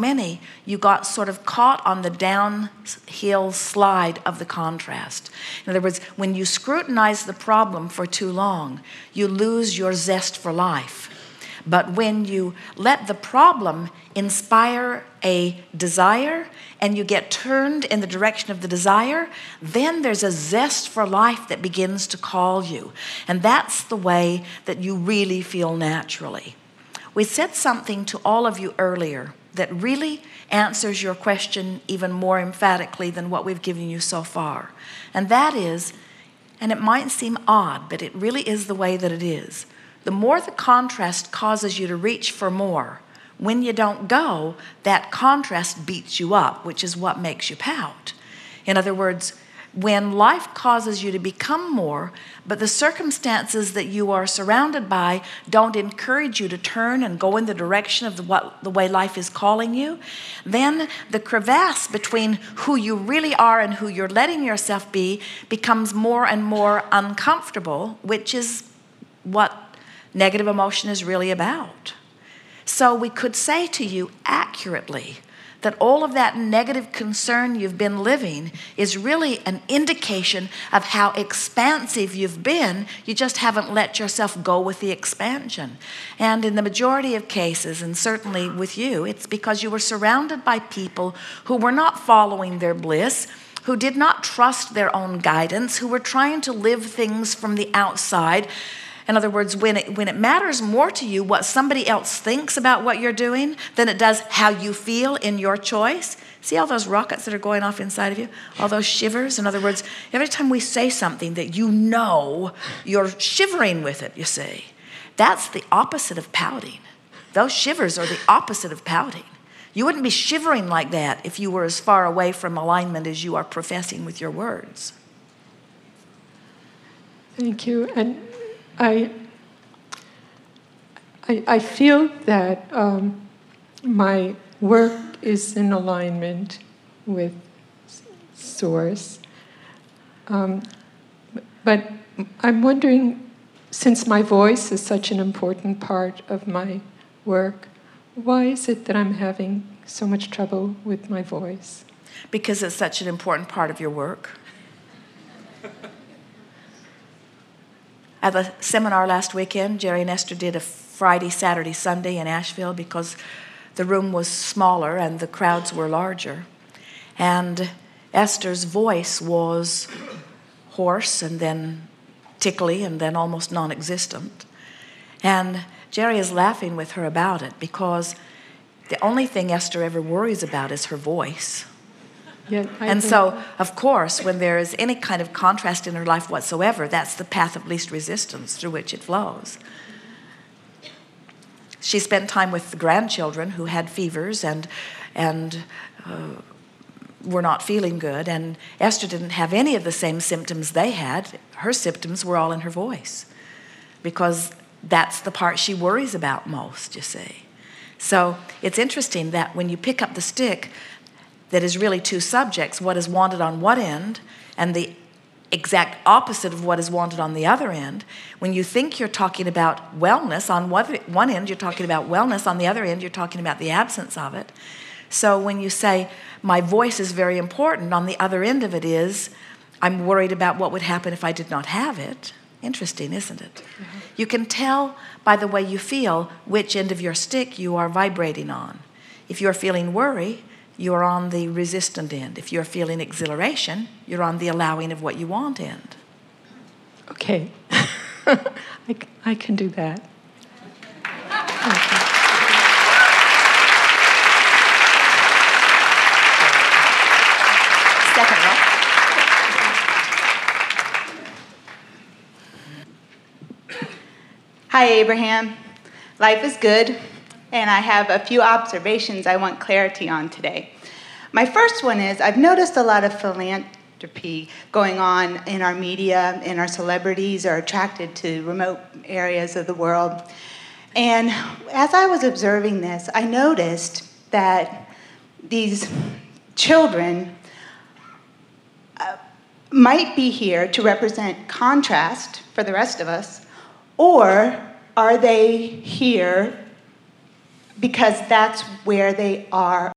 many, you got sort of caught on the downhill slide of the contrast. In other words, when you scrutinize the problem for too long, you lose your zest for life. But when you let the problem inspire a desire and you get turned in the direction of the desire, then there's a zest for life that begins to call you. And that's the way that you really feel naturally. We said something to all of you earlier that really answers your question even more emphatically than what we've given you so far. And that is, and it might seem odd, but it really is the way that it is. The more the contrast causes you to reach for more, when you don't go, that contrast beats you up, which is what makes you pout. In other words, when life causes you to become more, but the circumstances that you are surrounded by don't encourage you to turn and go in the direction of the way life is calling you, then the crevasse between who you really are and who you're letting yourself be becomes more and more uncomfortable, which is what negative emotion is really about. So we could say to you accurately that all of that negative concern you've been living is really an indication of how expansive you've been. You just haven't let yourself go with the expansion. And in the majority of cases, and certainly with you, it's because you were surrounded by people who were not following their bliss, who did not trust their own guidance, who were trying to live things from the outside. In other words, when it matters more to you what somebody else thinks about what you're doing than it does how you feel in your choice. See all those rockets that are going off inside of you? All those shivers? In other words, every time we say something that you know, you're shivering with it, you see. That's the opposite of pouting. Those shivers are the opposite of pouting. You wouldn't be shivering like that if you were as far away from alignment as you are professing with your words. Thank you. And I feel that my work is in alignment with Source. But I'm wondering, since my voice is such an important part of my work, why is it that I'm having so much trouble with my voice? Because it's such an important part of your work. At the seminar last weekend, Jerry and Esther did a Friday, Saturday, Sunday in Asheville because the room was smaller and the crowds were larger. And Esther's voice was hoarse and then tickly and then almost non-existent. And Jerry is laughing with her about it because the only thing Esther ever worries about is her voice. Yeah, and so, of course, when there is any kind of contrast in her life whatsoever, that's the path of least resistance through which it flows. She spent time with the grandchildren who had fevers and were not feeling good, and Esther didn't have any of the same symptoms they had. Her symptoms were all in her voice because that's the part she worries about most, you see. So it's interesting that when you pick up the stick that is really two subjects, what is wanted on one end and the exact opposite of what is wanted on the other end, when you think you're talking about wellness, on one end you're talking about wellness, on the other end you're talking about the absence of it. So when you say, my voice is very important, on the other end of it is, I'm worried about what would happen if I did not have it. Interesting, isn't it? Mm-hmm. You can tell by the way you feel which end of your stick you are vibrating on. If you're feeling worry, you're on the resistant end. If you're feeling exhilaration, you're on the allowing of what you want end. Okay. I can do that. Second row. Hi, Abraham. Life is good, and I have a few observations I want clarity on today. My first one is I've noticed a lot of philanthropy going on in our media, and our celebrities are attracted to remote areas of the world. And as I was observing this, I noticed that these children might be here to represent contrast for the rest of us, or are they here because that's where they are